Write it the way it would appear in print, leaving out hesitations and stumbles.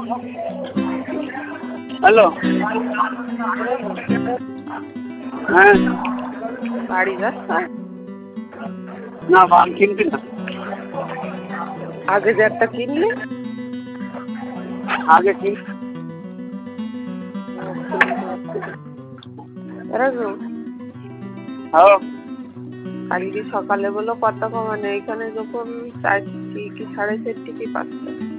Hello, হ্যাঁ বাড়ি যাচ্ছ? না বান কিনবি না। আগে যে একটা কিনলি আগে কিন। কালকে সকালে বলো কত কমানো, এখানে যখন 4 কি 4.5 কি 5